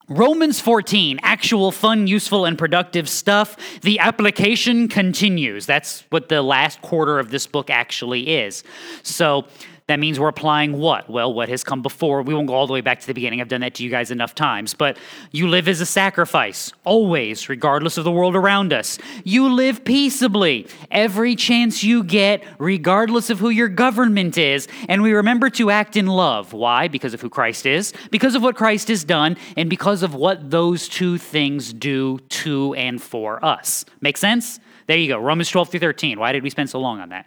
Romans 14, actual fun, useful, and productive stuff. The application continues. That's what the last quarter of this book actually is. So that means we're applying what? Well, what has come before. We won't go all the way back to the beginning. I've done that to you guys enough times. But you live as a sacrifice, always, regardless of the world around us. You live peaceably, every chance you get, regardless of who your government is. And we remember to act in love. Why? Because of who Christ is, because of what Christ has done, and because of what those two things do to and for us. Make sense? There you go. Romans 12 through 13. Why did we spend so long on that?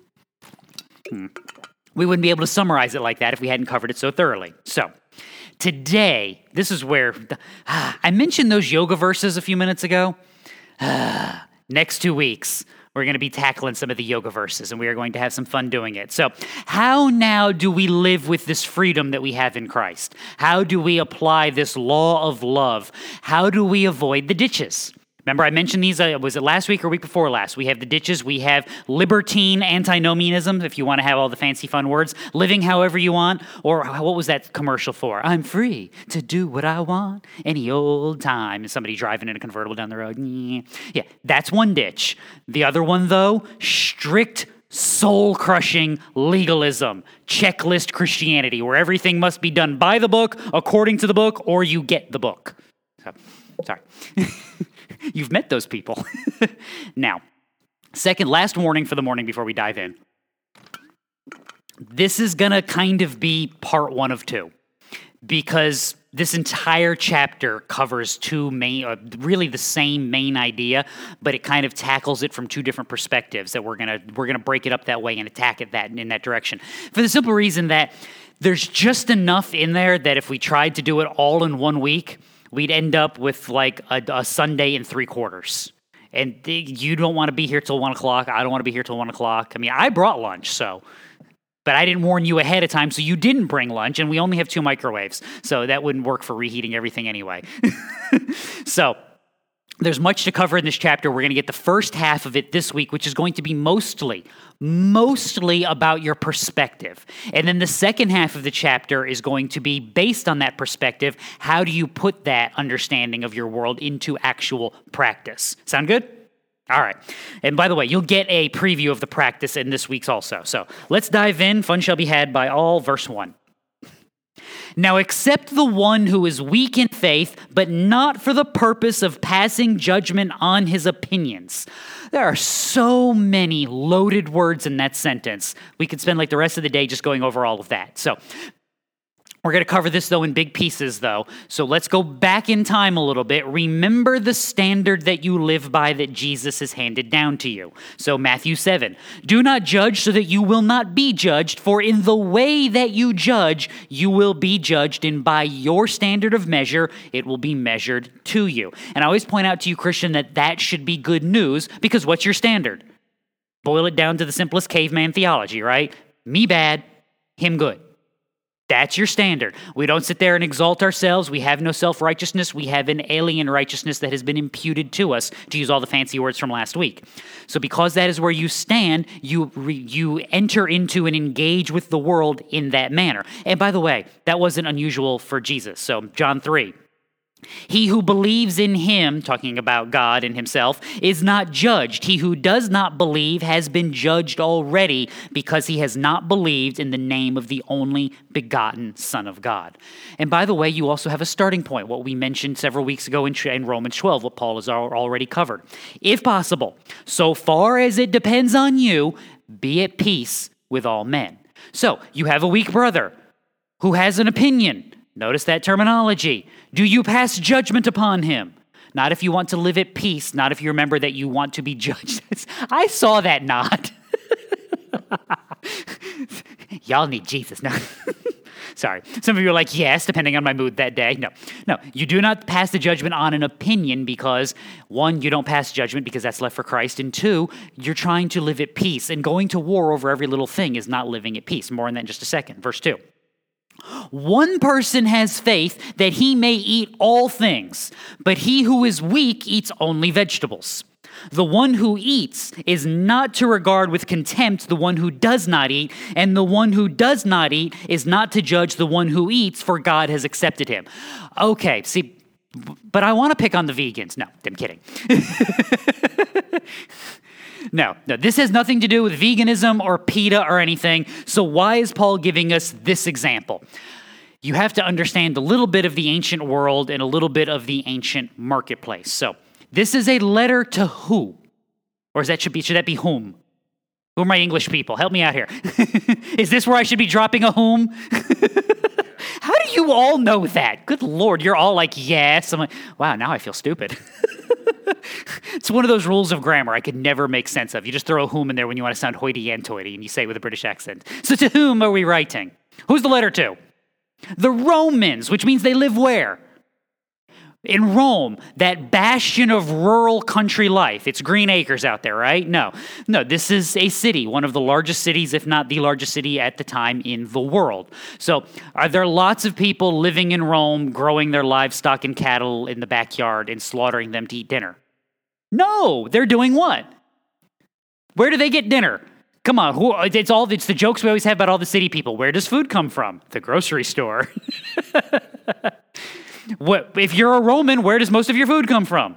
We wouldn't be able to summarize it like that if we hadn't covered it so thoroughly. So, today, this is where I mentioned those yoga verses a few minutes ago. Next 2 weeks, we're going to be tackling some of the yoga verses, and we are going to have some fun doing it. So, how now do we live with this freedom that we have in Christ? How do we apply this law of love? How do we avoid the ditches? Remember, I mentioned these, was it last week or week before last? We have the ditches, we have libertine antinomianism, if you want to have all the fancy fun words, living however you want, or what was that commercial for? I'm free to do what I want any old time. And somebody driving in a convertible down the road. Yeah, that's one ditch. The other one, though, strict soul-crushing legalism, checklist Christianity, where everything must be done by the book, according to the book, or you get the book. So, sorry. You've met those people. Now, last warning for the morning before we dive in. This is going to kind of be part 1 of 2, because this entire chapter covers really the same main idea, but it kind of tackles it from 2 different perspectives that we're gonna break it up that way and attack it in that direction. For the simple reason that there's just enough in there that if we tried to do it all in 1 week, we'd end up with like a Sunday and 3/4. And you don't want to be here till 1 o'clock. I don't want to be here till 1 o'clock. I mean, I brought lunch, but I didn't warn you ahead of time, so you didn't bring lunch, and we only have 2 microwaves. So that wouldn't work for reheating everything anyway. So there's much to cover in this chapter. We're going to get the first half of it this week, which is going to be mostly about your perspective. And then the second half of the chapter is going to be based on that perspective. How do you put that understanding of your world into actual practice? Sound good? All right. And by the way, you'll get a preview of the practice in this week's also. So let's dive in. Fun shall be had by all. Verse 1. Now accept the one who is weak in faith, but not for the purpose of passing judgment on his opinions. There are so many loaded words in that sentence. We could spend like the rest of the day just going over all of that. So we're going to cover this, though, in big pieces, though. So let's go back in time a little bit. Remember the standard that you live by that Jesus has handed down to you. So Matthew 7, do not judge so that you will not be judged, for in the way that you judge, you will be judged, and by your standard of measure, it will be measured to you. And I always point out to you, Christian, that should be good news, because what's your standard? Boil it down to the simplest caveman theology, right? Me bad, him good. That's your standard. We don't sit there and exalt ourselves. We have no self-righteousness. We have an alien righteousness that has been imputed to us, to use all the fancy words from last week. So because that is where you stand, you enter into and engage with the world in that manner. And by the way, that wasn't unusual for Jesus. So John 3. He who believes in him, talking about God and himself, is not judged. He who does not believe has been judged already because he has not believed in the name of the only begotten Son of God. And by the way, you also have a starting point, what we mentioned several weeks ago in Romans 12, what Paul has already covered. If possible, so far as it depends on you, be at peace with all men. So you have a weak brother who has an opinion. Notice that terminology. Do you pass judgment upon him? Not if you want to live at peace, not if you remember that you want to be judged. I saw that nod. Y'all need Jesus. No. Sorry. Some of you are like, yes, depending on my mood that day. No, you do not pass the judgment on an opinion because, 1, you don't pass judgment because that's left for Christ, and 2, you're trying to live at peace, and going to war over every little thing is not living at peace. More on that in just a second. Verse 2. One person has faith that he may eat all things, but he who is weak eats only vegetables. The one who eats is not to regard with contempt the one who does not eat, and the one who does not eat is not to judge the one who eats, for God has accepted him. Okay, see, But I want to pick on the vegans. No, I'm kidding. No, this has nothing to do with veganism or PETA or anything. So why is Paul giving us this example? You have to understand a little bit of the ancient world and a little bit of the ancient marketplace. So this is a letter to who? Or should that be whom? Who are my English people? Help me out here. Is this where I should be dropping a whom? How do you all know that? Good Lord, you're all like, yes. I'm like, wow, now I feel stupid. It's one of those rules of grammar I could never make sense of. You just throw a whom in there when you want to sound hoity-toity, and you say it with a British accent. So to whom are we writing? Who's the letter to? The Romans, which means they live where? In Rome, that bastion of rural country life. It's Green Acres out there, right? No, this is a city, one of the largest cities, if not the largest city at the time in the world. So are there lots of people living in Rome, growing their livestock and cattle in the backyard and slaughtering them to eat dinner? No, they're doing what? Where do they get dinner? Come on, it's the jokes we always have about all the city people. Where does food come from? The grocery store. If you're a Roman, where does most of your food come from?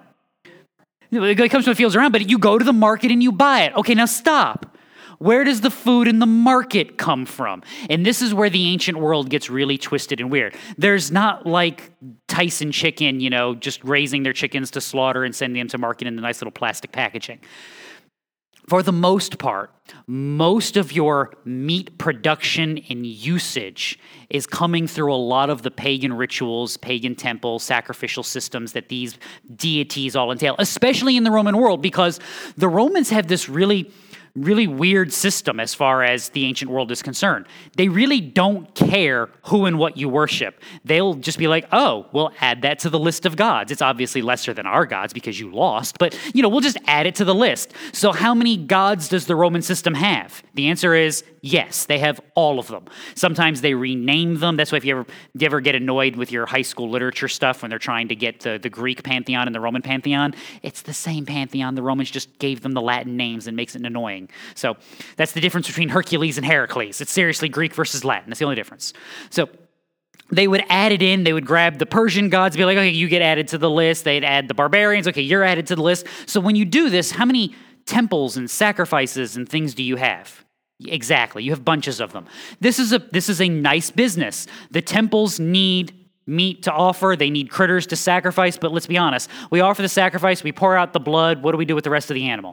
It comes from the fields around, but you go to the market and you buy it. Okay, now stop. Where does the food in the market come from? And this is where the ancient world gets really twisted and weird. There's not like Tyson chicken, just raising their chickens to slaughter and sending them to market in the nice little plastic packaging. For the most part, most of your meat production and usage is coming through a lot of the pagan rituals, pagan temples, sacrificial systems that these deities all entail, especially in the Roman world, because the Romans have this really weird system as far as the ancient world is concerned. They really don't care who and what you worship. They'll just be like, oh, we'll add that to the list of gods. It's obviously lesser than our gods because you lost, but we'll just add it to the list. So how many gods does the Roman system have? The answer is yes, they have all of them. Sometimes they rename them. That's why if you ever get annoyed with your high school literature stuff when they're trying to get the Greek pantheon and the Roman pantheon, it's the same pantheon. The Romans just gave them the Latin names and makes it annoying. So that's the difference between Hercules and Heracles. It's seriously Greek versus Latin. That's the only difference. So they would add it in. They would grab the Persian gods, be like, okay, you get added to the list. They'd add the barbarians. Okay, you're added to the list. So when you do this, how many temples and sacrifices and things do you have? Exactly. You have bunches of them. This is a nice business. The temples need meat to offer. They need critters to sacrifice. But let's be honest. We offer the sacrifice. We pour out the blood. What do we do with the rest of the animal?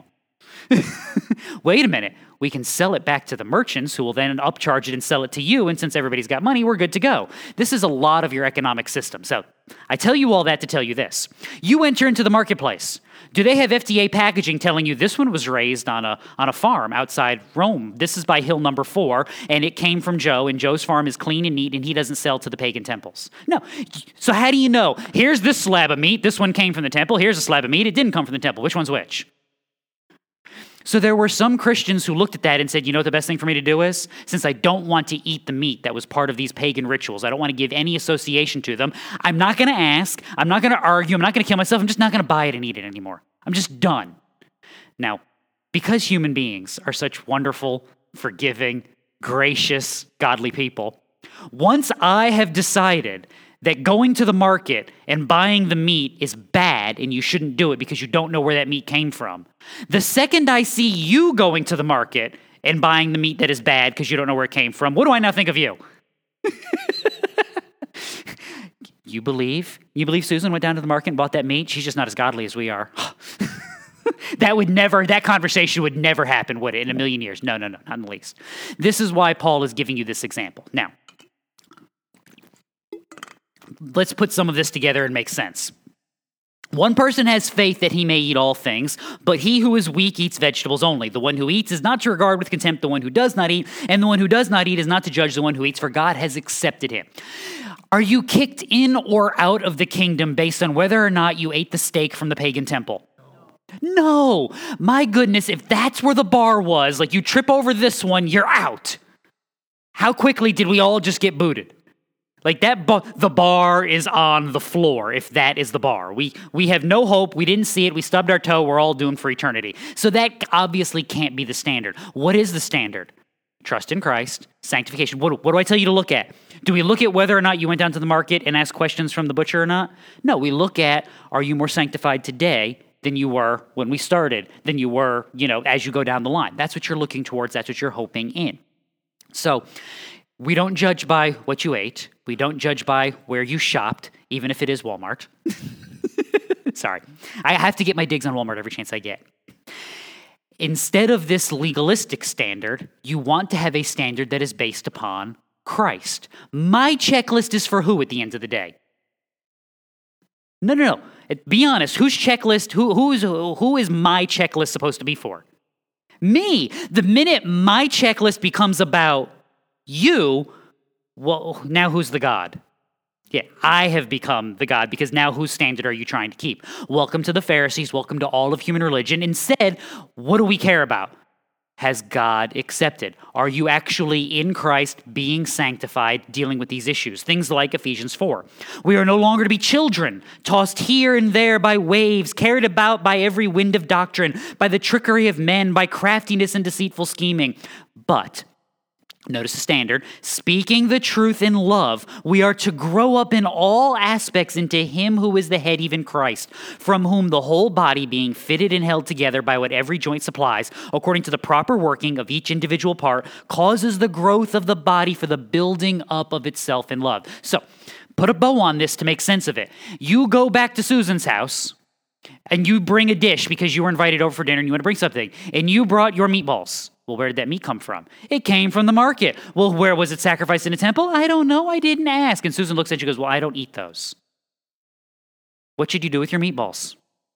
Wait a minute. We can sell it back to the merchants who will then upcharge it and sell it to you. And since everybody's got money, we're good to go. This is a lot of your economic system. So I tell you all that to tell you this. You enter into the marketplace. Do they have FDA packaging telling you this one was raised on a farm outside Rome? This is by hill number 4, and it came from Joe, and Joe's farm is clean and neat, and he doesn't sell to the pagan temples. No. So how do you know? Here's this slab of meat. This one came from the temple. Here's a slab of meat. It didn't come from the temple. Which one's which? So there were some Christians who looked at that and said, you know what the best thing for me to do is? Since I don't want to eat the meat that was part of these pagan rituals, I don't want to give any association to them, I'm not going to ask, I'm not going to argue, I'm not going to kill myself, I'm just not going to buy it and eat it anymore. I'm just done. Now, because human beings are such wonderful, forgiving, gracious, godly people, once I have decided that going to the market and buying the meat is bad and you shouldn't do it because you don't know where that meat came from, the second I see you going to the market and buying the meat that is bad because you don't know where it came from, what do I now think of you? You believe Susan went down to the market and bought that meat? She's just not as godly as we are. That conversation would never happen, would it, in a million years? No, not in the least. This is why Paul is giving you this example. Now, let's put some of this together and make sense. One person has faith that he may eat all things, but he who is weak eats vegetables only. The one who eats is not to regard with contempt the one who does not eat, and the one who does not eat is not to judge the one who eats, for God has accepted him. Are you kicked in or out of the kingdom based on whether or not you ate the steak from the pagan temple? No. My goodness, if that's where the bar was, like you trip over this one, you're out. How quickly did we all just get booted? Like that, the bar is on the floor, if that is the bar. We have no hope. We didn't see it. We stubbed our toe. We're all doomed for eternity. So that obviously can't be the standard. What is the standard? trust in Christ, sanctification. What do I tell you to look at? Do we look at whether or not you went down to the market and asked questions from the butcher or not? No, we look at, are you more sanctified today than you were when we started, than you were, as you go down the line? That's what you're looking towards. That's what you're hoping in. So we don't judge by what you ate. We don't judge by where you shopped, even if it is Walmart. Sorry. I have to get my digs on Walmart every chance I get. Instead of this legalistic standard, you want to have a standard that is based upon Christ. My checklist is for who at the end of the day? No. Be honest. Whose checklist? Who is my checklist supposed to be for? Me. The minute my checklist becomes about you, well, now who's the God? Yeah, I have become the God, because now whose standard are you trying to keep? Welcome to the Pharisees. Welcome to all of human religion. Instead, what do we care about? Has God accepted? Are you actually in Christ, being sanctified, dealing with these issues? Things like Ephesians 4. We are no longer to be children, tossed here and there by waves, carried about by every wind of doctrine, by the trickery of men, by craftiness and deceitful scheming. But notice the standard. Speaking the truth in love, we are to grow up in all aspects into him who is the head, even Christ, from whom the whole body, being fitted and held together by what every joint supplies, according to the proper working of each individual part, causes the growth of the body for the building up of itself in love. So, put a bow on this to make sense of it. You go back to Susan's house, and you bring a dish because you were invited over for dinner and you want to bring something, and you brought your meatballs. Well, where did that meat come from? It came from the market. Well, where was it sacrificed in a temple? I don't know. I didn't ask. And Susan looks at you and goes, well, I don't eat those. What should you do with your meatballs?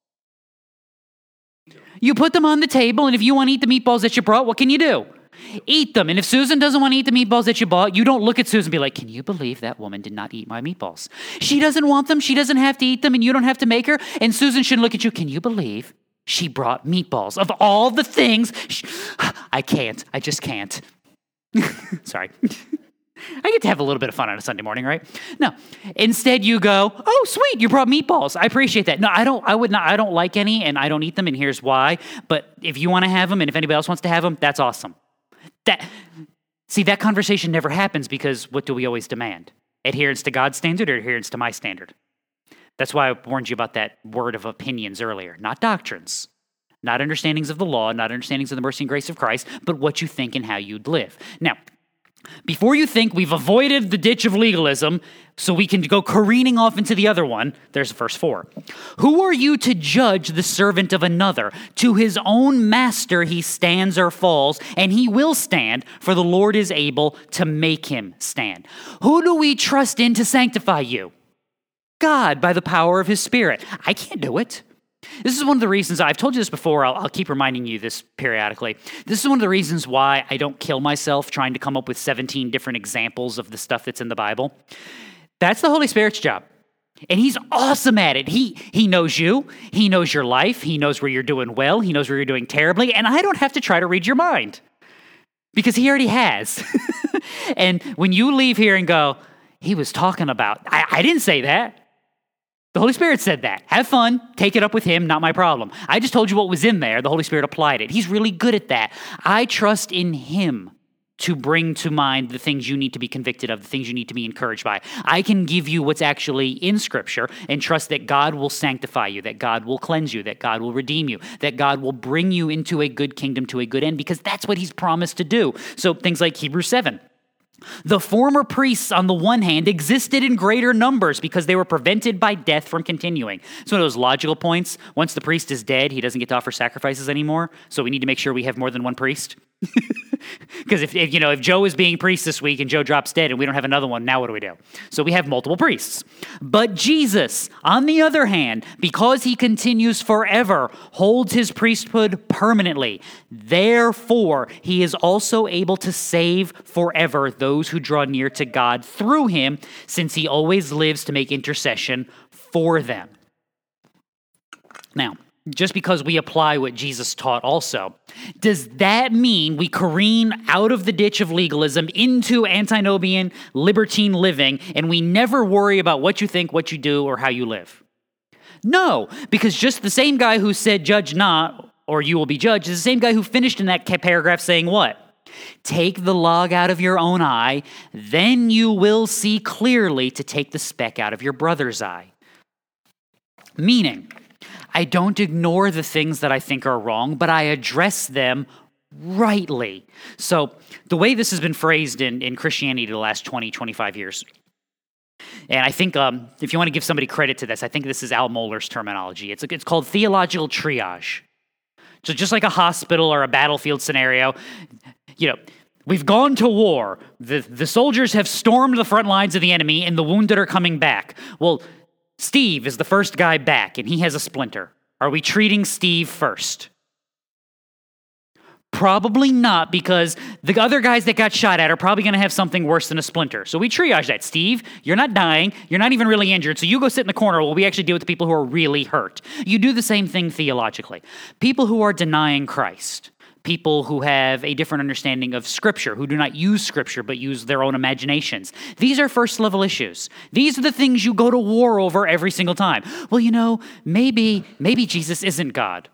You put them on the table, and if you want to eat the meatballs that you brought, what can you do? Eat them. And if Susan doesn't want to eat the meatballs that you bought, you don't look at Susan and be like, can you believe that woman did not eat my meatballs? She doesn't want them. She doesn't have to eat them, and you don't have to make her. And Susan shouldn't look at you. Can you believe she brought meatballs? Of all the things, I can't. I just can't. Sorry. I get to have a little bit of fun on a Sunday morning, right? No. Instead, you go, oh, sweet, you brought meatballs. I appreciate that. No, I don't like any, and I don't eat them, and here's why. But if you want to have them, and if anybody else wants to have them, that's awesome. That conversation never happens, because what do we always demand? Adherence to God's standard or adherence to my standard? That's why I warned you about that word of opinions earlier. Not doctrines, not understandings of the law, not understandings of the mercy and grace of Christ, but what you think and how you'd live. Now, before you think we've avoided the ditch of legalism so we can go careening off into the other one, there's verse 4. Who are you to judge the servant of another? To his own master he stands or falls, and he will stand, for the Lord is able to make him stand. Who do we trust in to sanctify you? God, by the power of his Spirit. I can't do it. This is one of the reasons, I've told you this before, I'll keep reminding you this periodically. This is one of the reasons why I don't kill myself trying to come up with 17 different examples of the stuff that's in the Bible. That's the Holy Spirit's job. And he's awesome at it. He knows you. He knows your life. He knows where you're doing well. He knows where you're doing terribly. And I don't have to try to read your mind, because he already has. And when you leave here and go, he was talking about, I didn't say that. The Holy Spirit said that. Have fun. Take it up with him. Not my problem. I just told you what was in there. The Holy Spirit applied it. He's really good at that. I trust in him to bring to mind the things you need to be convicted of, the things you need to be encouraged by. I can give you what's actually in Scripture and trust that God will sanctify you, that God will cleanse you, that God will redeem you, that God will bring you into a good kingdom to a good end, because that's what he's promised to do. So things like Hebrews 7. The former priests, on the one hand, existed in greater numbers because they were prevented by death from continuing. It's one of those logical points. Once the priest is dead, he doesn't get to offer sacrifices anymore. So we need to make sure we have more than one priest. Because if Joe is being priest this week and Joe drops dead and we don't have another one, now what do we do? So we have multiple priests. But Jesus, on the other hand, because he continues forever, holds his priesthood permanently. Therefore, he is also able to save forever those who draw near to God through him, since he always lives to make intercession for them. Now, just because we apply what Jesus taught also, does that mean we careen out of the ditch of legalism into antinomian, libertine living, and we never worry about what you think, what you do, or how you live? No, because just the same guy who said, judge not, or you will be judged, is the same guy who finished in that paragraph saying what? Take the log out of your own eye, then you will see clearly to take the speck out of your brother's eye. Meaning, I don't ignore the things that I think are wrong, but I address them rightly. So the way this has been phrased in Christianity the last 20, 25 years, and I think if you want to give somebody credit to this, I think this is Al Mohler's terminology. It's called theological triage. So just like a hospital or a battlefield scenario, we've gone to war. The soldiers have stormed the front lines of the enemy, and the wounded are coming back. Well, Steve is the first guy back, and he has a splinter. Are we treating Steve first? Probably not, because the other guys that got shot at are probably going to have something worse than a splinter. So we triage that. Steve, you're not dying. You're not even really injured. So you go sit in the corner while we actually deal with the people who are really hurt. You do the same thing theologically. People who are denying Christ, people who have a different understanding of Scripture, who do not use Scripture but use their own imaginations. These are first-level issues. These are the things you go to war over every single time. Well, maybe Jesus isn't God.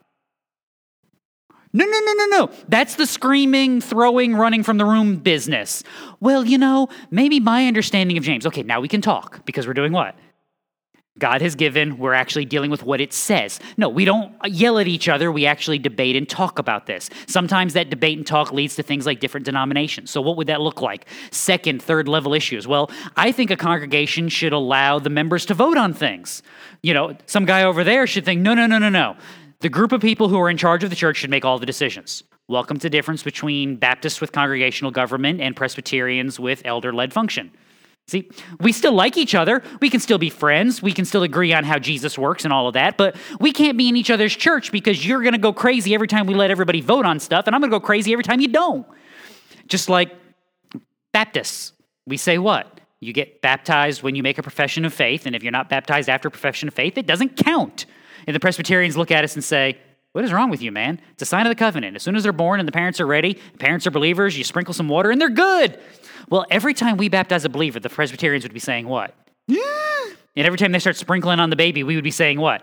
No. That's the screaming, throwing, running from the room business. Well, maybe my understanding of James. Okay, now we can talk, because we're doing what? God has given, we're actually dealing with what it says. No, we don't yell at each other, we actually debate and talk about this. Sometimes that debate and talk leads to things like different denominations. So what would that look like? Second, third level issues. Well, I think a congregation should allow the members to vote on things. Some guy over there should think, no. The group of people who are in charge of the church should make all the decisions. Welcome to the difference between Baptists with congregational government and Presbyterians with elder-led function. See, we still like each other. We can still be friends. We can still agree on how Jesus works and all of that, but we can't be in each other's church because you're going to go crazy every time we let everybody vote on stuff, and I'm going to go crazy every time you don't. Just like Baptists. We say what? You get baptized when you make a profession of faith, and if you're not baptized after a profession of faith, it doesn't count. And the Presbyterians look at us and say, what is wrong with you, man? It's a sign of the covenant. As soon as they're born and the parents are ready, the parents are believers, you sprinkle some water and they're good. Well, every time we baptize a believer, the Presbyterians would be saying what? And every time they start sprinkling on the baby, we would be saying what?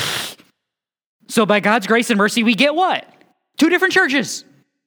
So by God's grace and mercy, we get what? 2 different churches.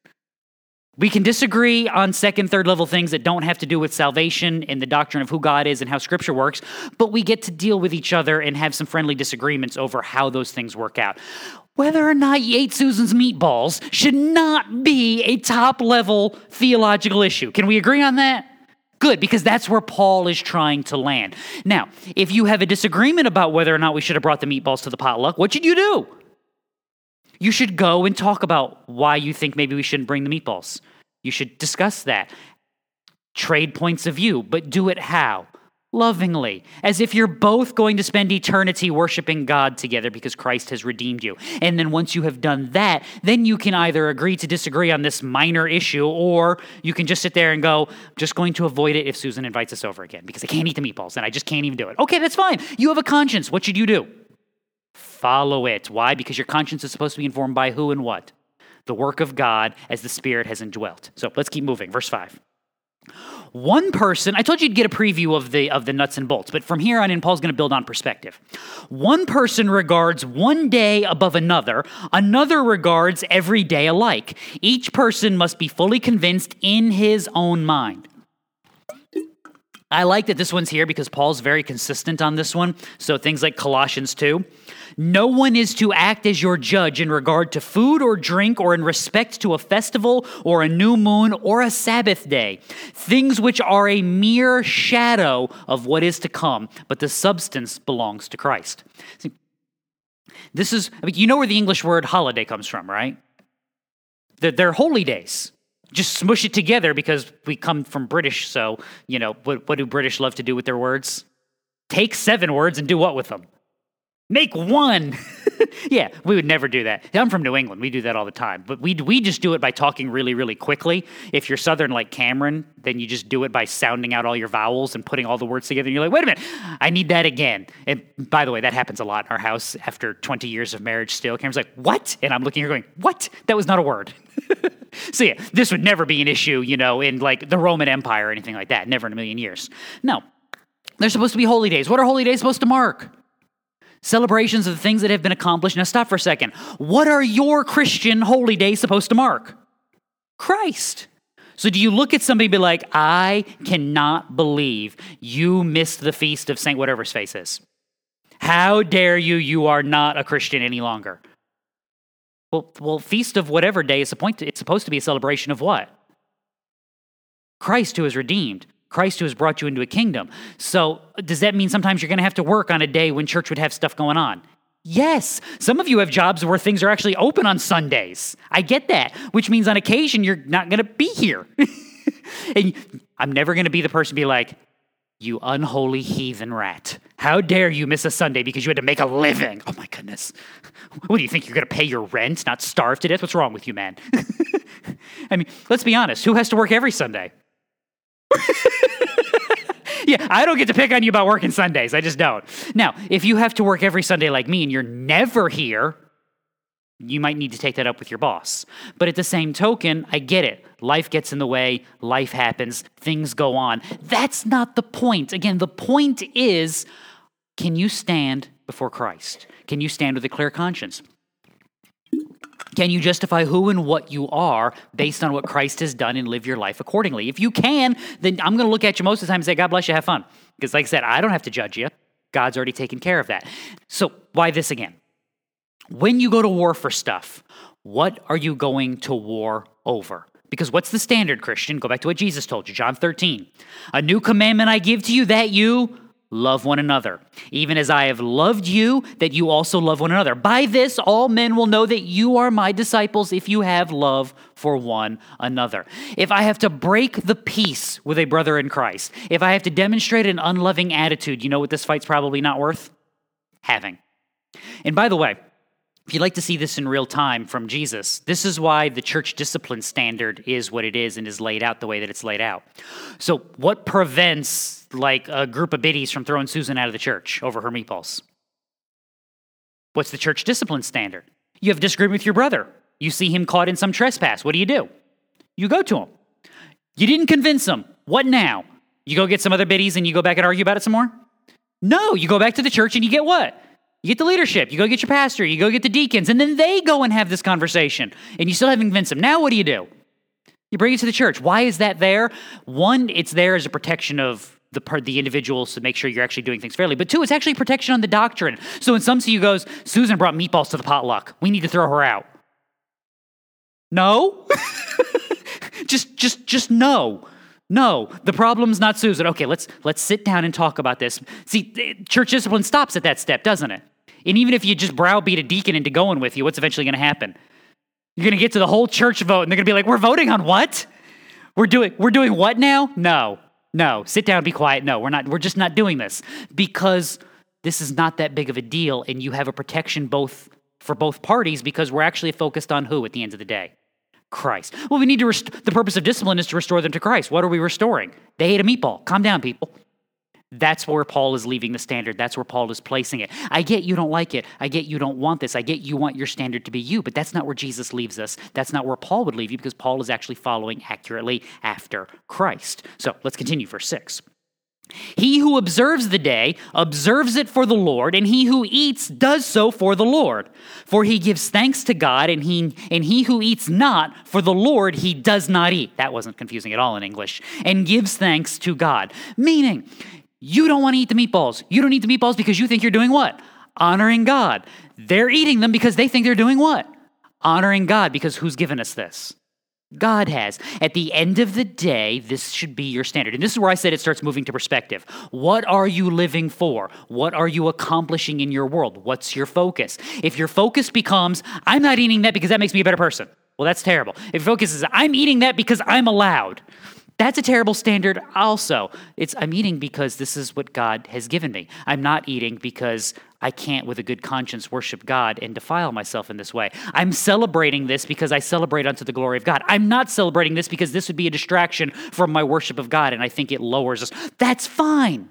We can disagree on second, third level things that don't have to do with salvation and the doctrine of who God is and how Scripture works, but we get to deal with each other and have some friendly disagreements over how those things work out. Whether or not you ate Susan's meatballs should not be a top-level theological issue. Can we agree on that? Good, because that's where Paul is trying to land. Now, if you have a disagreement about whether or not we should have brought the meatballs to the potluck, what should you do? You should go and talk about why you think maybe we shouldn't bring the meatballs. You should discuss that. Trade points of view, but do it how? Lovingly, as if you're both going to spend eternity worshiping God together because Christ has redeemed you. And then once you have done that, then you can either agree to disagree on this minor issue, or you can just sit there and go, I'm just going to avoid it if Susan invites us over again because I can't eat the meatballs and I just can't even do it. Okay, that's fine. You have a conscience. What should you do? Follow it. Why? Because your conscience is supposed to be informed by who and what? The work of God as the Spirit has indwelt. So let's keep moving. Verse 5. One person, I told you you'd get a preview of the nuts and bolts, but from here on in, Paul's going to build on perspective. One person regards one day above another. Another regards every day alike. Each person must be fully convinced in his own mind. I like that this one's here because Paul's very consistent on this one. So things like Colossians 2. No one is to act as your judge in regard to food or drink or in respect to a festival or a new moon or a Sabbath day, things which are a mere shadow of what is to come, but the substance belongs to Christ. See, you know where the English word holiday comes from, right? They're holy days. Just smush it together because we come from British, so, what do British love to do with their words? Take 7 words and do what with them? Make one. Yeah, we would never do that. I'm from New England. We do that all the time. But we just do it by talking really, really quickly. If you're Southern like Cameron, then you just do it by sounding out all your vowels and putting all the words together. And you're like, wait a minute, I need that again. And by the way, that happens a lot in our house after 20 years of marriage still. Cameron's like, what? And I'm looking here going, what? That was not a word. So yeah, this would never be an issue, in like the Roman Empire or anything like that. Never in a million years. No. They're supposed to be holy days. What are holy days supposed to mark? Celebrations of the things that have been accomplished. Now stop for a second. What are your Christian holy days supposed to mark? Christ. So do you look at somebody and be like, I cannot believe you missed the feast of Saint whatever his face is. How dare you? You are not a Christian any longer. Well, feast of whatever day is it's supposed to be a celebration of what? Christ who has redeemed. Christ who has brought you into a kingdom. So does that mean sometimes you're going to have to work on a day when church would have stuff going on? Yes. Some of you have jobs where things are actually open on Sundays. I get that, which means on occasion you're not going to be here. And I'm never going to be the person to be like, you unholy heathen rat. How dare you miss a Sunday because you had to make a living? Oh my goodness. What do you think? You're going to pay your rent, not starve to death? What's wrong with you, man? I mean, let's be honest. Who has to work every Sunday? Yeah, I don't get to pick on you about working Sundays. I just don't. Now, if you have to work every Sunday like me and you're never here, you might need to take that up with your boss. But at the same token, I get it. Life gets in the way. Life happens. Things go on. That's not the point. Again, the point is, can you stand before Christ? Can you stand with a clear conscience? Can you justify who and what you are based on what Christ has done and live your life accordingly? If you can, then I'm going to look at you most of the time and say, God bless you, have fun. Because like I said, I don't have to judge you. God's already taken care of that. So why this again? When you go to war for stuff, what are you going to war over? Because what's the standard, Christian? Go back to what Jesus told you, John 13. A new commandment I give to you, that you love one another. Even as I have loved you, that you also love one another. By this, all men will know that you are my disciples if you have love for one another. If I have to break the peace with a brother in Christ, if I have to demonstrate an unloving attitude, you know what this fight's probably not worth? Having. And by the way, if you'd like to see this in real time from Jesus, this is why the church discipline standard is what it is and is laid out the way that it's laid out. So what prevents like a group of biddies from throwing Susan out of the church over her meatballs? What's the church discipline standard? You have disagreement with your brother. You see him caught in some trespass. What do? You go to him. You didn't convince him. What now? You go get some other biddies and you go back and argue about it some more? No, you go back to the church and you get what? You get the leadership, you go get your pastor, you go get the deacons, and then they go and have this conversation, and you still haven't convinced them. Now what do? You bring it to the church. Why is that there? One, it's there as a protection of the individuals to make sure you're actually doing things fairly. But two, it's actually protection on the doctrine. So when some of you goes, Susan brought meatballs to the potluck. We need to throw her out. No? just no. No, the problem's not Susan. Okay, let's sit down and talk about this. See, church discipline stops at that step, doesn't it? And even if you just browbeat a deacon into going with you, what's eventually going to happen? You're going to get to the whole church vote, and they're going to be like, we're voting on what? We're doing what now? No. Sit down, be quiet. No, we're just not doing this. Because this is not that big of a deal, and you have a protection for both parties because we're actually focused on who at the end of the day? Christ. Well, we need to the purpose of discipline is to restore them to Christ. What are we restoring? They ate a meatball. Calm down, people. That's where Paul is leaving the standard. That's where Paul is placing it. I get you don't like it. I get you don't want this. I get you want your standard to be you, but that's not where Jesus leaves us. That's not where Paul would leave you because Paul is actually following accurately after Christ. So let's continue, verse 6. He who observes the day observes it for the Lord, and he who eats does so for the Lord. For he gives thanks to God, and he who eats not for the Lord, he does not eat. That wasn't confusing at all in English. And gives thanks to God. Meaning, you don't want to eat the meatballs. You don't eat the meatballs because you think you're doing what? Honoring God. They're eating them because they think they're doing what? Honoring God, because who's given us this? God has. At the end of the day, this should be your standard. And this is where I said it starts moving to perspective. What are you living for? What are you accomplishing in your world? What's your focus? If your focus becomes, I'm not eating that because that makes me a better person. Well, that's terrible. If your focus is, I'm eating that because I'm allowed. That's a terrible standard also. I'm eating because this is what God has given me. I'm not eating because I can't, with a good conscience, worship God and defile myself in this way. I'm celebrating this because I celebrate unto the glory of God. I'm not celebrating this because this would be a distraction from my worship of God, and I think it lowers us. That's fine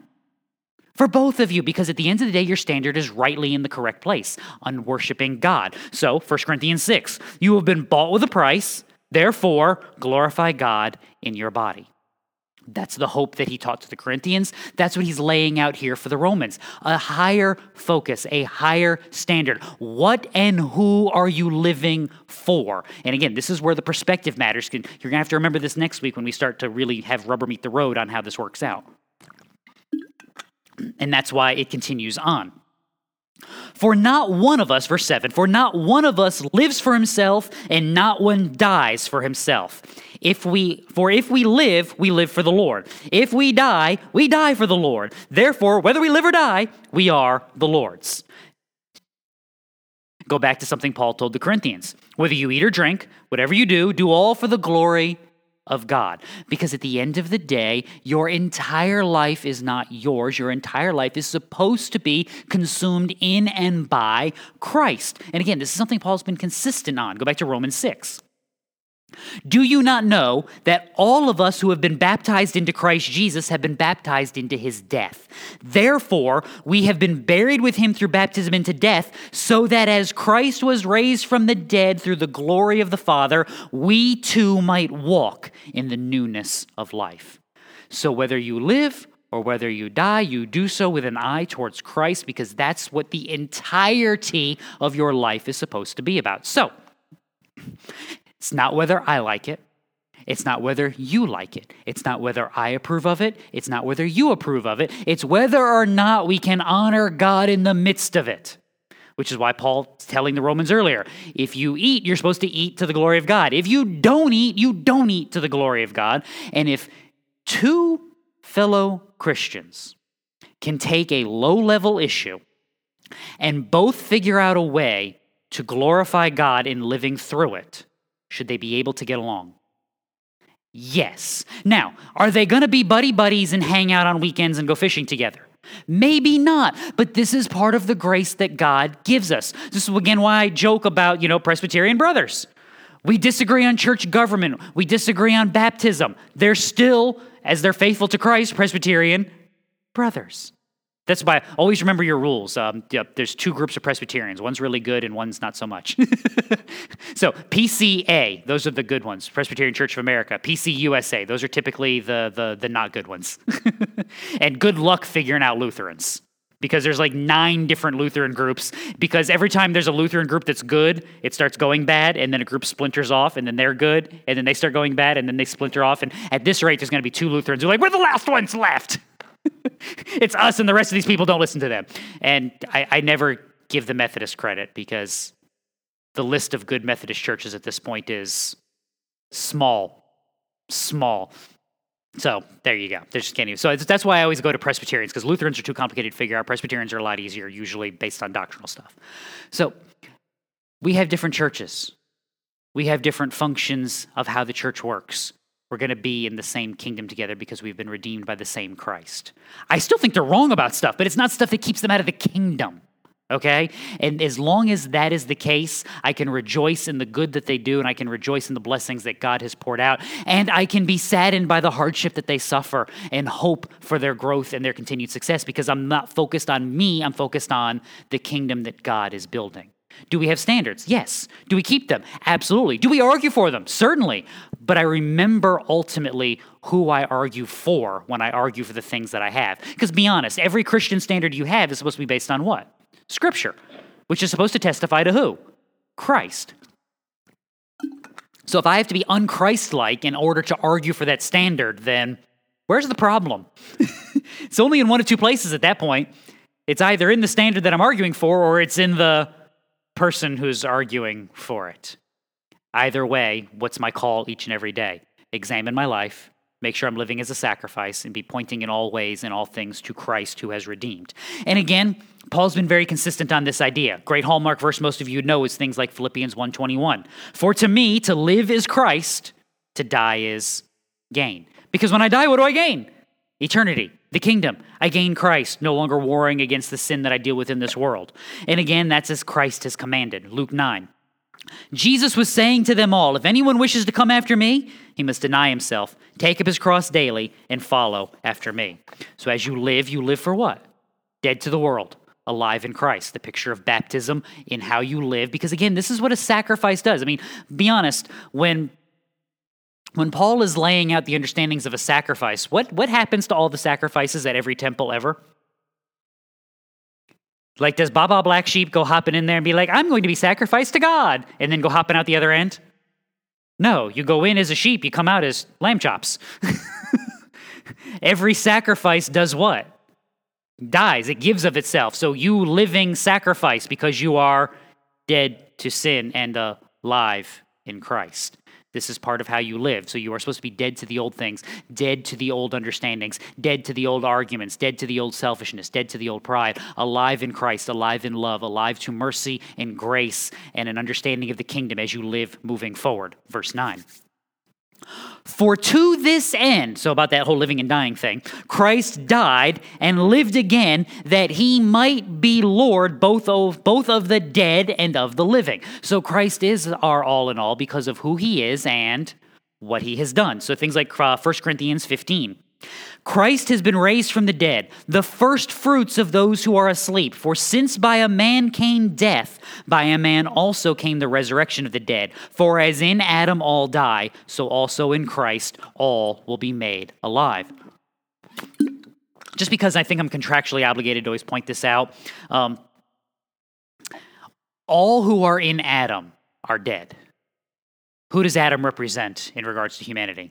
for both of you, because at the end of the day, your standard is rightly in the correct place on worshiping God. So, 1 Corinthians 6, you have been bought with a price. Therefore, glorify God in your body. That's the hope that he taught to the Corinthians. That's what he's laying out here for the Romans. A higher focus, a higher standard. What and who are you living for? And again, this is where the perspective matters. You're going to have to remember this next week when we start to really have rubber meet the road on how this works out. And that's why it continues on. For not one of us, verse 7, for not one of us lives for himself, and not one dies for himself. If we live, we live for the Lord. If we die for the Lord. Therefore, whether we live or die, we are the Lord's. Go back to something Paul told the Corinthians. Whether you eat or drink, whatever you do all for the glory of God. Because at the end of the day, your entire life is not yours. Your entire life is supposed to be consumed in and by Christ. And again, this is something Paul's been consistent on. Go back to Romans 6. Do you not know that all of us who have been baptized into Christ Jesus have been baptized into his death? Therefore, we have been buried with him through baptism into death, so that as Christ was raised from the dead through the glory of the Father, we too might walk in the newness of life. So whether you live or whether you die, you do so with an eye towards Christ, because that's what the entirety of your life is supposed to be about. So, it's not whether I like it. It's not whether you like it. It's not whether I approve of it. It's not whether you approve of it. It's whether or not we can honor God in the midst of it. Which is why Paul's telling the Romans earlier, if you eat, you're supposed to eat to the glory of God. If you don't eat, you don't eat to the glory of God. And if two fellow Christians can take a low-level issue and both figure out a way to glorify God in living through it, should they be able to get along? Yes. Now, are they going to be buddies and hang out on weekends and go fishing together? Maybe not, but this is part of the grace that God gives us. This is, again, why I joke about, Presbyterian brothers. We disagree on church government. We disagree on baptism. They're still, as they're faithful to Christ, Presbyterian brothers. That's why always remember your rules. There's two groups of Presbyterians. One's really good and one's not so much. So PCA, those are the good ones. Presbyterian Church of America. PCUSA, those are typically the not good ones. And good luck figuring out Lutherans. Because there's like 9 different Lutheran groups. Because every time there's a Lutheran group that's good, it starts going bad, and then a group splinters off, and then they're good, and then they start going bad, and then they splinter off. And at this rate, there's going to be 2 Lutherans who are like, we're the last ones left. It's us, and the rest of these people don't listen to them. And I never give the Methodist credit, because the list of good Methodist churches at this point is small. So there you go. They just can't even. So that's why I always go to Presbyterians, because Lutherans are too complicated to figure out. Presbyterians are a lot easier, usually based on doctrinal stuff. So we have different churches. We have different functions of how the church works. We're going to be in the same kingdom together because we've been redeemed by the same Christ. I still think they're wrong about stuff, but it's not stuff that keeps them out of the kingdom, okay? And as long as that is the case, I can rejoice in the good that they do, and I can rejoice in the blessings that God has poured out, and I can be saddened by the hardship that they suffer and hope for their growth and their continued success, because I'm not focused on me, I'm focused on the kingdom that God is building. Do we have standards? Yes. Do we keep them? Absolutely. Do we argue for them? Certainly. But I remember ultimately who I argue for when I argue for the things that I have. Because be honest, every Christian standard you have is supposed to be based on what? Scripture, which is supposed to testify to who? Christ. So if I have to be un-Christ-like in order to argue for that standard, then where's the problem? It's only in one of two places at that point. It's either in the standard that I'm arguing for, or it's in the person who's arguing for it. Either way, what's my call each and every day? Examine my life, make sure I'm living as a sacrifice, and be pointing in all ways and all things to Christ who has redeemed. And again, Paul's been very consistent on this idea. Great hallmark verse most of you know is things like Philippians 1:21. For to me, to live is Christ, to die is gain. Because when I die, what do I gain? Eternity, the kingdom. I gain Christ, no longer warring against the sin that I deal with in this world. And again, that's as Christ has commanded. Luke 9. Jesus was saying to them all, if anyone wishes to come after me, he must deny himself, take up his cross daily, and follow after me. So as you live for what? Dead to the world, alive in Christ. The picture of baptism in how you live. Because again, this is what a sacrifice does. I mean, be honest, when when Paul is laying out the understandings of a sacrifice, what happens to all the sacrifices at every temple ever? Like, does Baba Black Sheep go hopping in there and be like, I'm going to be sacrificed to God, and then go hopping out the other end? No, you go in as a sheep, you come out as lamb chops. Every sacrifice does what? Dies. It gives of itself. So you living sacrifice because you are dead to sin and alive in Christ. This is part of how you live. So you are supposed to be dead to the old things, dead to the old understandings, dead to the old arguments, dead to the old selfishness, dead to the old pride, alive in Christ, alive in love, alive to mercy and grace and an understanding of the kingdom as you live moving forward. Verse 9. For to this end, so about that whole living and dying thing, Christ died and lived again that he might be Lord both of the dead and of the living. So Christ is our all in all because of who he is and what he has done. So things like 1 Corinthians 15. Christ has been raised from the dead, the first fruits of those who are asleep. For since by a man came death, by a man also came the resurrection of the dead. For as in Adam all die, so also in Christ all will be made alive. Just because I think I'm contractually obligated to always point this out, all who are in Adam are dead. Who does Adam represent in regards to humanity?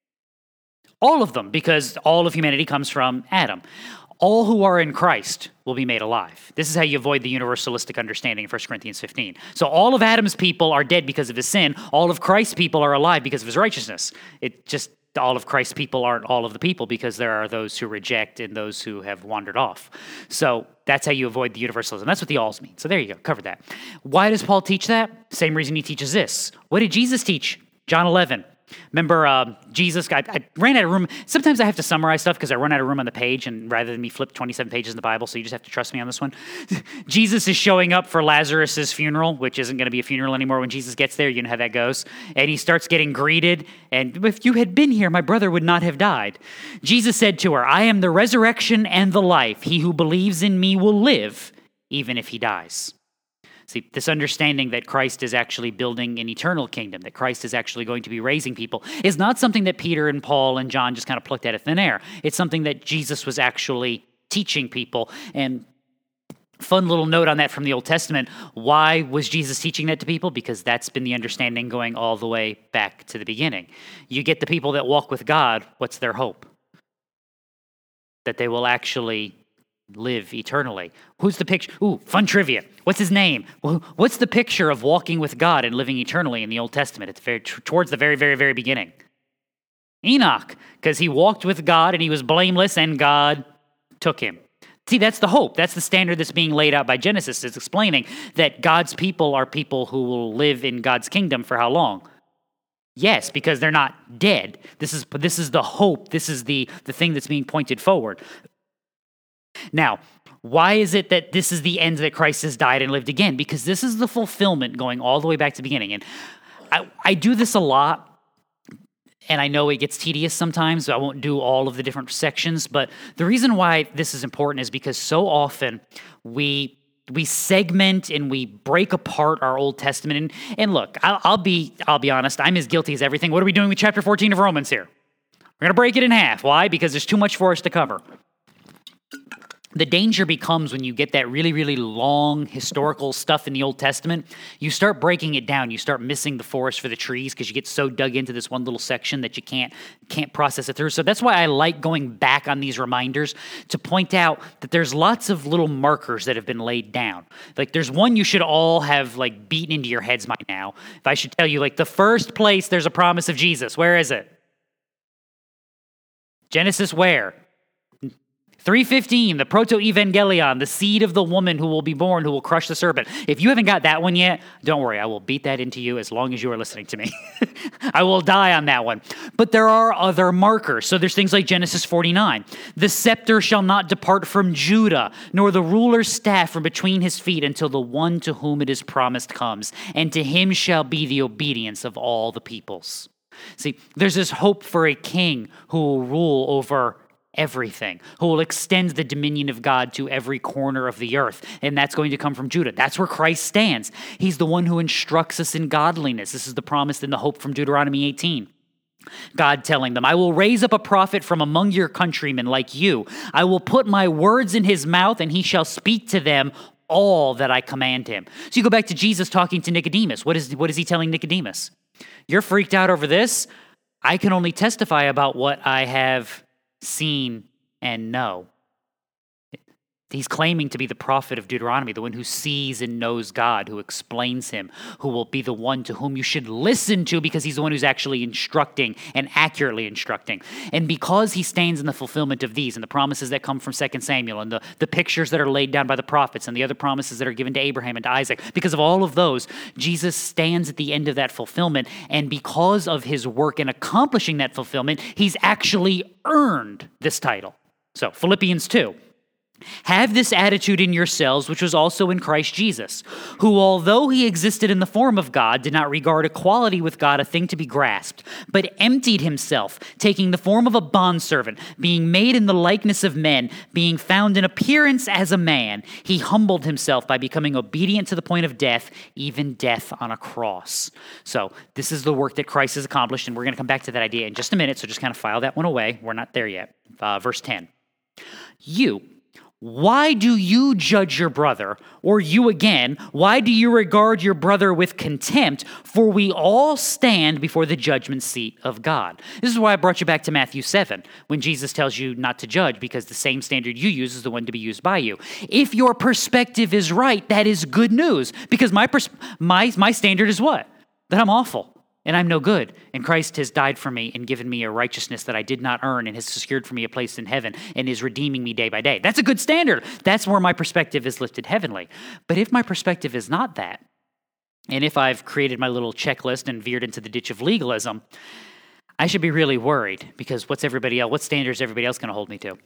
All of them, because all of humanity comes from Adam. All who are in Christ will be made alive. This is how you avoid the universalistic understanding in 1 Corinthians 15. So all of Adam's people are dead because of his sin. All of Christ's people are alive because of his righteousness. It just, all of Christ's people aren't all of the people because there are those who reject and those who have wandered off. So that's how you avoid the universalism. That's what the alls mean. So there you go, covered that. Why does Paul teach that? Same reason he teaches this. What did Jesus teach? John 11. Remember Jesus, I ran out of room. Sometimes I have to summarize stuff because I run out of room on the page, and rather than me flip 27 pages in the Bible, so you just have to trust me on this one. Jesus is showing up for Lazarus' funeral, which isn't going to be a funeral anymore. When Jesus gets there, you know how that goes. And he starts getting greeted, and if you had been here, my brother would not have died. Jesus said to her, I am the resurrection and the life. He who believes in me will live, even if he dies. See, this understanding that Christ is actually building an eternal kingdom, that Christ is actually going to be raising people, is not something that Peter and Paul and John just kind of plucked out of thin air. It's something that Jesus was actually teaching people. And fun little note on that from the Old Testament. Why was Jesus teaching that to people? Because that's been the understanding going all the way back to the beginning. You get the people that walk with God, what's their hope? That they will actually live eternally. Who's the picture? Ooh, fun trivia. What's his name? Well, what's the picture of walking with God and living eternally in the Old Testament? It's towards the very, very, very beginning. Enoch, because he walked with God and he was blameless and God took him. See, that's the hope. That's the standard that's being laid out by Genesis. It's explaining that God's people are people who will live in God's kingdom for how long? Yes, because they're not dead. This is the hope. This is the thing that's being pointed forward. Now, why is it that this is the end that Christ has died and lived again? Because this is the fulfillment going all the way back to the beginning. And I do this a lot, and I know it gets tedious sometimes, so I won't do all of the different sections, but the reason why this is important is because so often we segment and we break apart our Old Testament. And look, I'll be honest, I'm as guilty as everything. What are we doing with chapter 14 of Romans here? We're going to break it in half. Why? Because there's too much for us to cover. The danger becomes when you get that really, really long historical stuff in the Old Testament, you start breaking it down. You start missing the forest for the trees because you get so dug into this one little section that you can't process it through. So that's why I like going back on these reminders to point out that there's lots of little markers that have been laid down. Like there's one you should all have like beaten into your heads by now. If I should tell you like the first place there's a promise of Jesus, where is it? Genesis where? 3:15, the proto-evangelion, the seed of the woman who will be born, who will crush the serpent. If you haven't got that one yet, don't worry. I will beat that into you as long as you are listening to me. I will die on that one. But there are other markers. So there's things like Genesis 49. The scepter shall not depart from Judah, nor the ruler's staff from between his feet until the one to whom it is promised comes. And to him shall be the obedience of all the peoples. See, there's this hope for a king who will rule over everything, who will extend the dominion of God to every corner of the earth. And that's going to come from Judah. That's where Christ stands. He's the one who instructs us in godliness. This is the promise and the hope from Deuteronomy 18. God telling them, I will raise up a prophet from among your countrymen like you. I will put my words in his mouth, and he shall speak to them all that I command him. So you go back to Jesus talking to Nicodemus. What is he telling Nicodemus? You're freaked out over this? I can only testify about what I have seen and know. He's claiming to be the prophet of Deuteronomy, the one who sees and knows God, who explains him, who will be the one to whom you should listen to because he's the one who's actually instructing and accurately instructing. And because he stands in the fulfillment of these and the promises that come from 2 Samuel and the pictures that are laid down by the prophets and the other promises that are given to Abraham and to Isaac, because of all of those, Jesus stands at the end of that fulfillment. And because of his work in accomplishing that fulfillment, he's actually earned this title. So Philippians 2. Have this attitude in yourselves, which was also in Christ Jesus, who, although he existed in the form of God, did not regard equality with God a thing to be grasped, but emptied himself, taking the form of a bondservant, being made in the likeness of men, being found in appearance as a man. He humbled himself by becoming obedient to the point of death, even death on a cross. So this is the work that Christ has accomplished, and we're going to come back to that idea in just a minute, so just kind of file that one away. We're not there yet. Verse 10. Why do you judge your brother? Or you again, why do you regard your brother with contempt? For we all stand before the judgment seat of God. This is why I brought you back to Matthew 7, when Jesus tells you not to judge, because the same standard you use is the one to be used by you. If your perspective is right, that is good news, because my standard is what? That I'm awful. And I'm no good, and Christ has died for me and given me a righteousness that I did not earn and has secured for me a place in heaven and is redeeming me day by day. That's a good standard. That's where my perspective is lifted heavenly. But if my perspective is not that, and if I've created my little checklist and veered into the ditch of legalism, I should be really worried, because what standards is everybody else going to hold me to?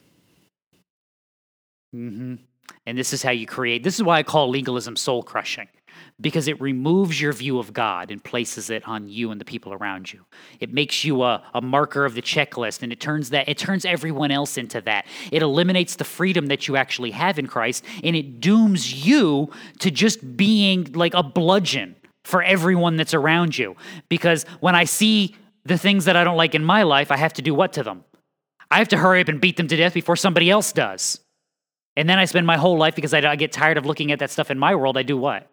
And this is how you create. This is why I call legalism soul crushing, because it removes your view of God and places it on you and the people around you. It makes you a marker of the checklist, and it turns everyone else into that. It eliminates the freedom that you actually have in Christ, and it dooms you to just being like a bludgeon for everyone that's around you. Because when I see the things that I don't like in my life, I have to do what to them? I have to hurry up and beat them to death before somebody else does. And then I spend my whole life, because I get tired of looking at that stuff in my world, I do what?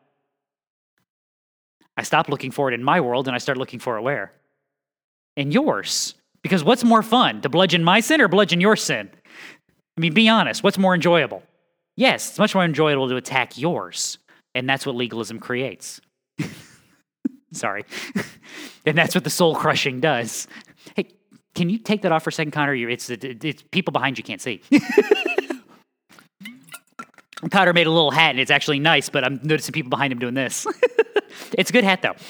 I stop looking for it in my world and I start looking for it where? In yours. Because what's more fun, to bludgeon my sin or bludgeon your sin? I mean, be honest, what's more enjoyable? Yes, it's much more enjoyable to attack yours. And that's what legalism creates. Sorry. And that's what the soul crushing does. Hey, can you take that off for a second, Connor? It's people behind you can't see. Connor made a little hat, and it's actually nice, but I'm noticing people behind him doing this. It's a good hat, though.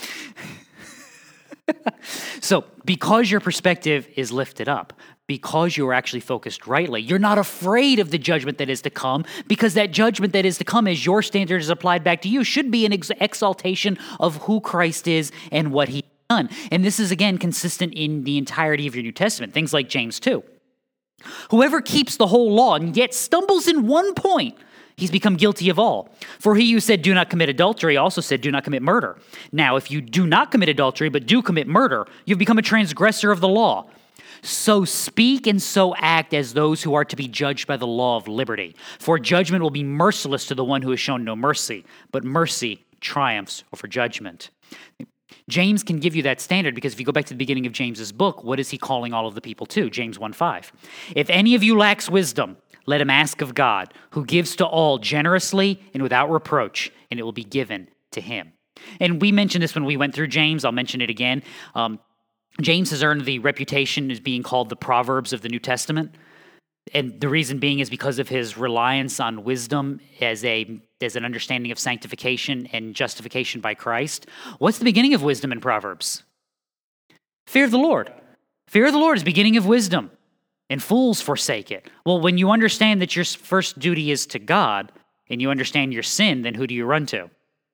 So, because your perspective is lifted up, because you are actually focused rightly, you're not afraid of the judgment that is to come, because that judgment that is to come, as your standard is applied back to you, should be an exaltation of who Christ is and what he's done. And this is, again, consistent in the entirety of your New Testament. Things like James 2. Whoever keeps the whole law and yet stumbles in one point, he's become guilty of all. For he who said, do not commit adultery, also said, do not commit murder. Now, if you do not commit adultery, but do commit murder, you've become a transgressor of the law. So speak and so act as those who are to be judged by the law of liberty. For judgment will be merciless to the one who has shown no mercy, but mercy triumphs over judgment. James can give you that standard, because if you go back to the beginning of James's book, what is he calling all of the people to? James 1:5. If any of you lacks wisdom, let him ask of God, who gives to all generously and without reproach, and it will be given to him. And we mentioned this when we went through James. I'll mention it again. James has earned the reputation as being called the Proverbs of the New Testament. And the reason being is because of his reliance on wisdom as an understanding of sanctification and justification by Christ. What's the beginning of wisdom in Proverbs? Fear of the Lord. Fear of the Lord is the beginning of wisdom. And fools forsake it. Well, when you understand that your first duty is to God, and you understand your sin, then who do you run to?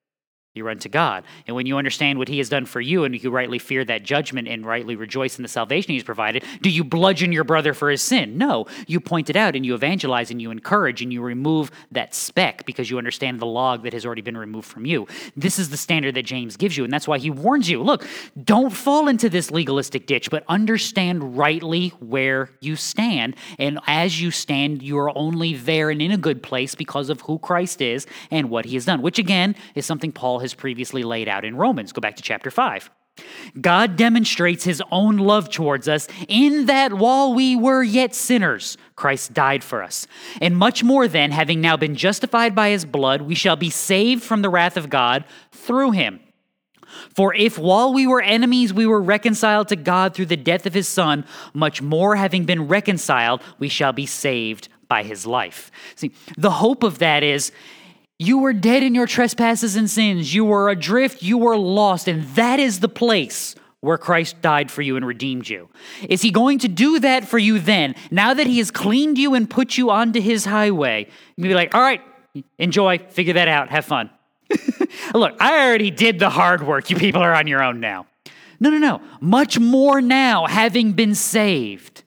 You run to God. And when you understand what he has done for you and you rightly fear that judgment and rightly rejoice in the salvation he's provided, do you bludgeon your brother for his sin? No. You point it out and you evangelize and you encourage and you remove that speck because you understand the log that has already been removed from you. This is the standard that James gives you, and that's why he warns you. Look, don't fall into this legalistic ditch, but understand rightly where you stand. And as you stand, you are only there and in a good place because of who Christ is and what he has done, which again is something Paul has previously laid out in Romans. Go back to chapter 5. God demonstrates his own love towards us in that while we were yet sinners, Christ died for us. And much more then, having now been justified by his blood, we shall be saved from the wrath of God through him. For if while we were enemies, we were reconciled to God through the death of his Son, much more having been reconciled, we shall be saved by his life. See, the hope of that is, you were dead in your trespasses and sins. You were adrift. You were lost. And that is the place where Christ died for you and redeemed you. Is he going to do that for you then? Now that he has cleaned you and put you onto his highway, you'll be like, all right, enjoy, figure that out, have fun. Look, I already did the hard work. You people are on your own now. No. Much more now, having been saved,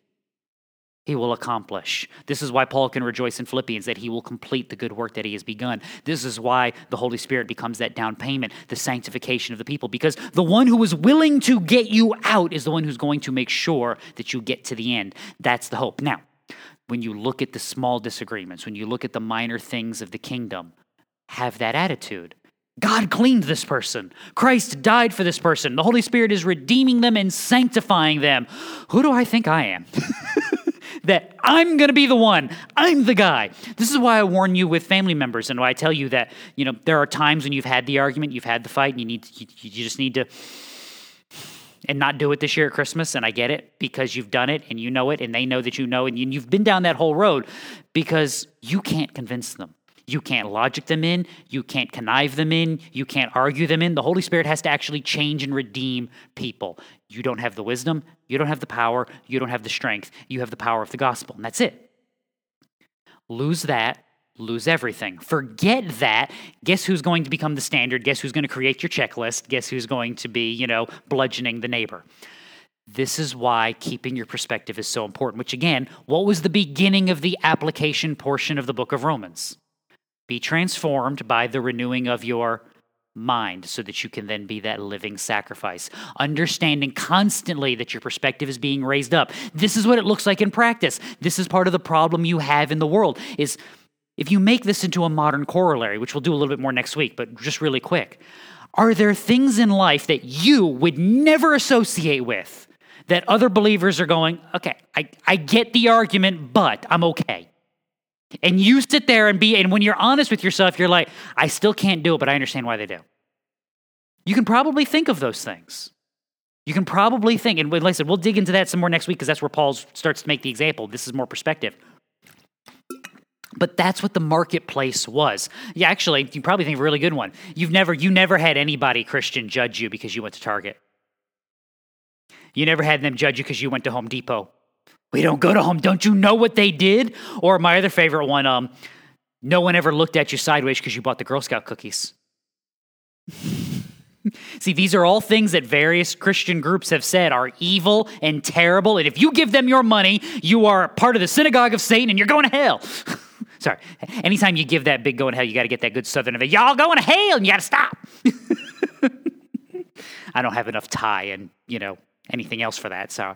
he will accomplish. This is why Paul can rejoice in Philippians that he will complete the good work that he has begun. This is why the Holy Spirit becomes that down payment, the sanctification of the people, because the one who is willing to get you out is the one who's going to make sure that you get to the end. That's the hope. Now, when you look at the small disagreements, when you look at the minor things of the kingdom, have that attitude. God cleaned this person. Christ died for this person. The Holy Spirit is redeeming them and sanctifying them. Who do I think I am? That I'm going to be the one. I'm the guy. This is why I warn you with family members and why I tell you that, there are times when you've had the argument, you've had the fight, and you just need to and not do it this year at Christmas. And I get it because you've done it and you know it and they know that you know, and you've been down that whole road because you can't convince them. You can't logic them in. You can't connive them in. You can't argue them in. The Holy Spirit has to actually change and redeem people. You don't have the wisdom. You don't have the power. You don't have the strength. You have the power of the gospel, and that's it. Lose that, lose everything. Forget that. Guess who's going to become the standard? Guess who's going to create your checklist? Guess who's going to be, bludgeoning the neighbor? This is why keeping your perspective is so important, which again, what was the beginning of the application portion of the book of Romans? Be transformed by the renewing of your mind so that you can then be that living sacrifice. Understanding constantly that your perspective is being raised up. This is what it looks like in practice. This is part of the problem you have in the world is if you make this into a modern corollary, which we'll do a little bit more next week, but just really quick. Are there things in life that you would never associate with that other believers are going, okay, I get the argument, but I'm okay? And you sit there and when you're honest with yourself, you're like, I still can't do it, but I understand why they do. You can probably think of those things. You can probably think, and like I said, we'll dig into that some more next week because that's where Paul starts to make the example. This is more perspective. But that's what the marketplace was. Yeah, actually, you probably think of a really good one. You never had anybody, Christian, judge you because you went to Target. You never had them judge you because you went to Home Depot. We don't go to home. Don't you know what they did? Or my other favorite one, no one ever looked at you sideways because you bought the Girl Scout cookies. See, these are all things that various Christian groups have said are evil and terrible. And if you give them your money, you are part of the synagogue of Satan and you're going to hell. Sorry. Anytime you give that big going to hell, you got to get that good southern of it. Y'all going to hell and you got to stop. I don't have enough Thai and, anything else for that. So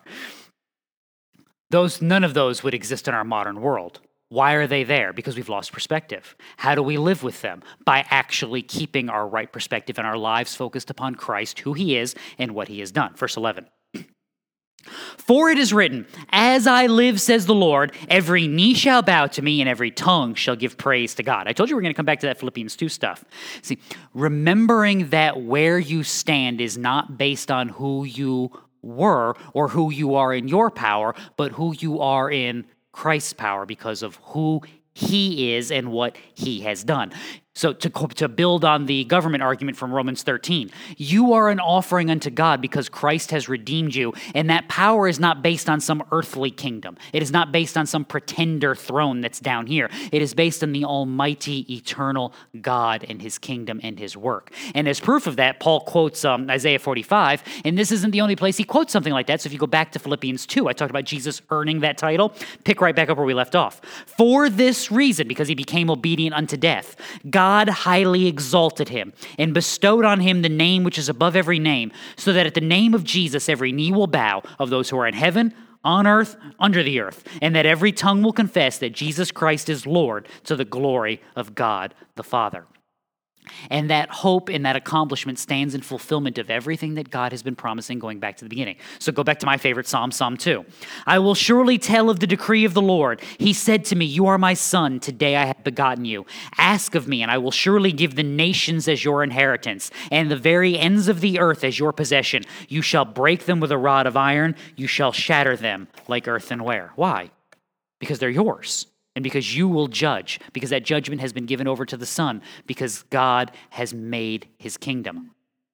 none of those would exist in our modern world. Why are they there? Because we've lost perspective. How do we live with them? By actually keeping our right perspective and our lives focused upon Christ, who he is, and what he has done. Verse 11. For it is written, as I live, says the Lord, every knee shall bow to me and every tongue shall give praise to God. I told you we're going to come back to that Philippians 2 stuff. See, remembering that where you stand is not based on who you were or who you are in your power, but who you are in Christ's power because of who he is and what he has done. So to build on the government argument from Romans 13, you are an offering unto God because Christ has redeemed you, and that power is not based on some earthly kingdom. It is not based on some pretender throne that's down here. It is based on the almighty, eternal God and his kingdom and his work. And as proof of that, Paul quotes Isaiah 45, and this isn't the only place he quotes something like that. So if you go back to Philippians 2, I talked about Jesus earning that title. Pick right back up where we left off. For this reason, because he became obedient unto death, God highly exalted him and bestowed on him the name which is above every name, so that at the name of Jesus every knee will bow, of those who are in heaven, on earth, under the earth, and that every tongue will confess that Jesus Christ is Lord, to the glory of God the Father. And that hope and that accomplishment stands in fulfillment of everything that God has been promising going back to the beginning. So go back to my favorite Psalm, Psalm 2. I will surely tell of the decree of the Lord. He said to me, you are my son. Today I have begotten you. Ask of me, and I will surely give the nations as your inheritance, and the very ends of the earth as your possession. You shall break them with a rod of iron. You shall shatter them like earthenware. Why? Because they're yours. And because you will judge, because that judgment has been given over to the Son, because God has made his kingdom.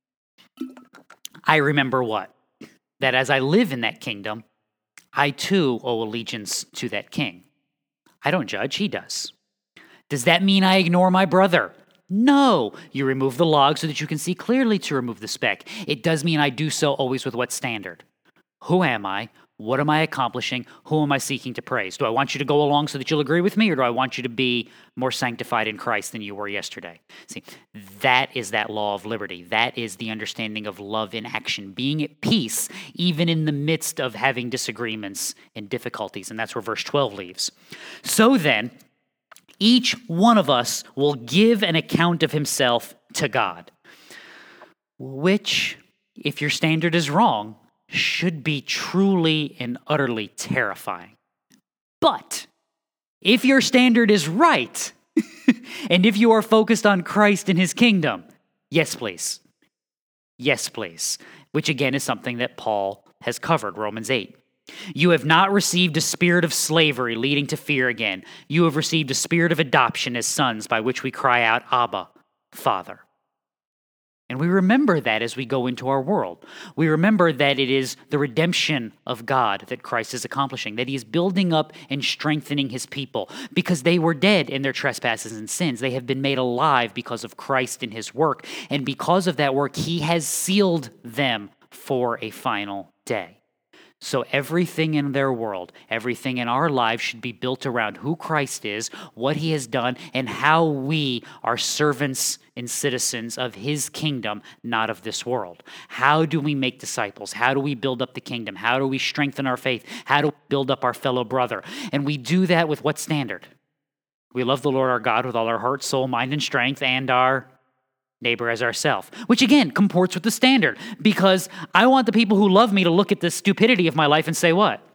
I remember what? That as I live in that kingdom, I too owe allegiance to that king. I don't judge, he does. Does that mean I ignore my brother? No. You remove the log so that you can see clearly to remove the speck. It does mean I do so always with what standard? Who am I? What am I accomplishing? Who am I seeking to praise? Do I want you to go along so that you'll agree with me, or do I want you to be more sanctified in Christ than you were yesterday? See, that is that law of liberty. That is the understanding of love in action, being at peace even in the midst of having disagreements and difficulties. And that's where verse 12 leaves. So then, each one of us will give an account of himself to God, which, if your standard is wrong, should be truly and utterly terrifying. But if your standard is right, and if you are focused on Christ and his kingdom, yes, please. Yes, please. Which again is something that Paul has covered, Romans 8. You have not received a spirit of slavery leading to fear again. You have received a spirit of adoption as sons, by which we cry out, Abba, Father. And we remember that as we go into our world. We remember that it is the redemption of God that Christ is accomplishing, that he is building up and strengthening his people because they were dead in their trespasses and sins. They have been made alive because of Christ and his work. And because of that work, he has sealed them for a final day. So everything in their world, everything in our lives should be built around who Christ is, what he has done, and how we are servants and citizens of his kingdom, not of this world. How do we make disciples? How do we build up the kingdom? How do we strengthen our faith? How do we build up our fellow brother? And we do that with what standard? We love the Lord our God with all our heart, soul, mind, and strength, and our neighbor as ourself, which again comports with the standard, because I want the people who love me to look at the stupidity of my life and say, what?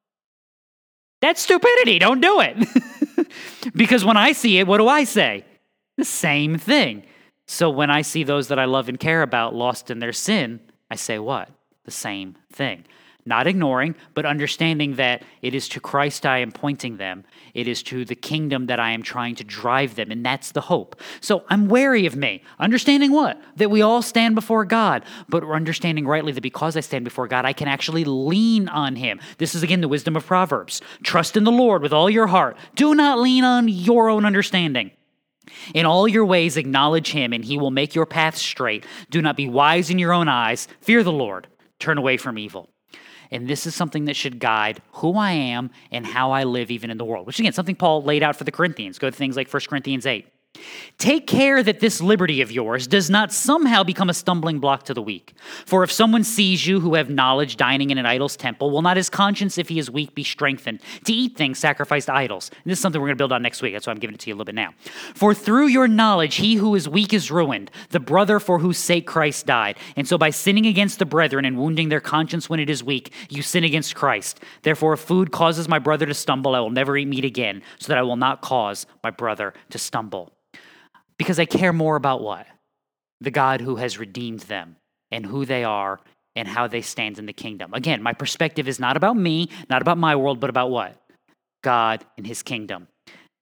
That's stupidity, don't do it. Because when I see it, what do I say? The same thing. So when I see those that I love and care about lost in their sin, I say what? The same thing. Not ignoring, but understanding that it is to Christ I am pointing them. It is to the kingdom that I am trying to drive them, and that's the hope. So I'm wary of me. Understanding what? That we all stand before God, but we're understanding rightly that because I stand before God, I can actually lean on him. This is, again, the wisdom of Proverbs. Trust in the Lord with all your heart. Do not lean on your own understanding. In all your ways acknowledge him, and he will make your path straight. Do not be wise in your own eyes. Fear the Lord. Turn away from evil. And this is something that should guide who I am and how I live even in the world, which again, something Paul laid out for the Corinthians. Go to things like 1 Corinthians 8. Take care that this liberty of yours does not somehow become a stumbling block to the weak. For if someone sees you who have knowledge dining in an idol's temple, will not his conscience, if he is weak, be strengthened to eat things sacrificed to idols? And this is something we're going to build on next week. That's why I'm giving it to you a little bit now. For through your knowledge, he who is weak is ruined, the brother for whose sake Christ died. And so by sinning against the brethren and wounding their conscience when it is weak, you sin against Christ. Therefore, if food causes my brother to stumble, I will never eat meat again, so that I will not cause my brother to stumble. Because I care more about what? The God who has redeemed them and who they are and how they stand in the kingdom. Again, my perspective is not about me, not about my world, but about what? God and his kingdom.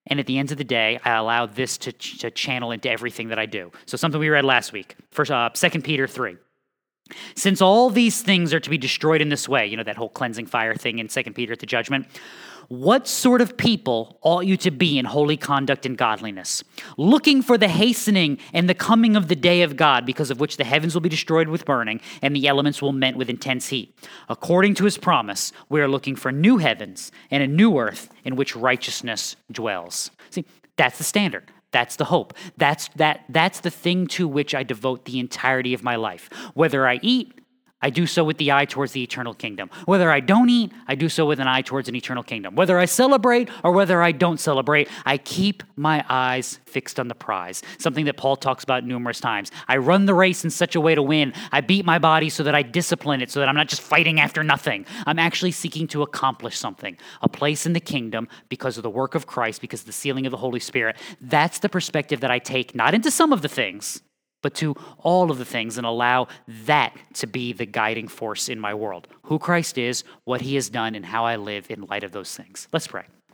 And at the end of the day, I allow this to channel into everything that I do. So something we read last week, 2 Peter 3. Since all these things are to be destroyed in this way, that whole cleansing fire thing in 2 Peter at the judgment, what sort of people ought you to be in holy conduct and godliness, looking for the hastening and the coming of the day of God, because of which the heavens will be destroyed with burning and the elements will melt with intense heat. According to his promise, we are looking for new heavens and a new earth in which righteousness dwells. See, that's the standard. That's the hope. That's the thing to which I devote the entirety of my life. Whether I eat, I do so with the eye towards the eternal kingdom. Whether I don't eat, I do so with an eye towards an eternal kingdom. Whether I celebrate or whether I don't celebrate, I keep my eyes fixed on the prize, something that Paul talks about numerous times. I run the race in such a way to win. I beat my body so that I discipline it, so that I'm not just fighting after nothing. I'm actually seeking to accomplish something, a place in the kingdom because of the work of Christ, because of the sealing of the Holy Spirit. That's the perspective that I take, not into some of the things, but to all of the things, and allow that to be the guiding force in my world. Who Christ is, what he has done, and how I live in light of those things. Let's pray.